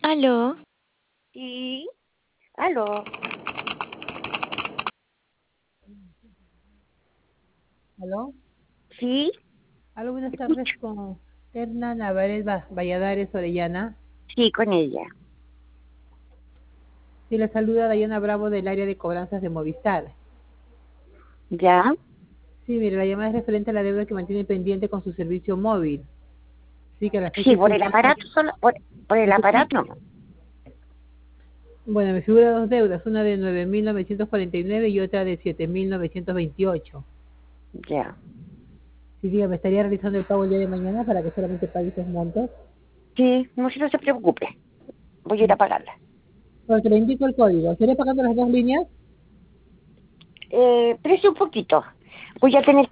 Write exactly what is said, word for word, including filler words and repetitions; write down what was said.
¿Aló? Sí, aló. ¿Aló? Sí, Aló, buenas tardes escucho. con Terna Navarez Va- Valladares Orellana. Sí, con ella. Sí, le saluda Dayana Bravo del área de cobranzas de Movistar. ¿Ya? Sí, mire, la llamada es referente a la deuda que mantiene pendiente con su servicio móvil. Sí, que a la fecha Sí, está por el impagada. aparato solo, por, por el aparato no. Bueno, me figura dos deudas, una de nueve mil novecientos cuarenta y nueve y otra de siete mil novecientos veintiocho. Ya. Sí, dígame, ¿estaría realizando el pago el día de mañana para que solamente pague esos montos? Sí, no, si no se preocupe. Voy a ir a pagarla. Porque le indico el código. ¿Estaré pagando las dos líneas? Eh, precie un poquito. Voy a tener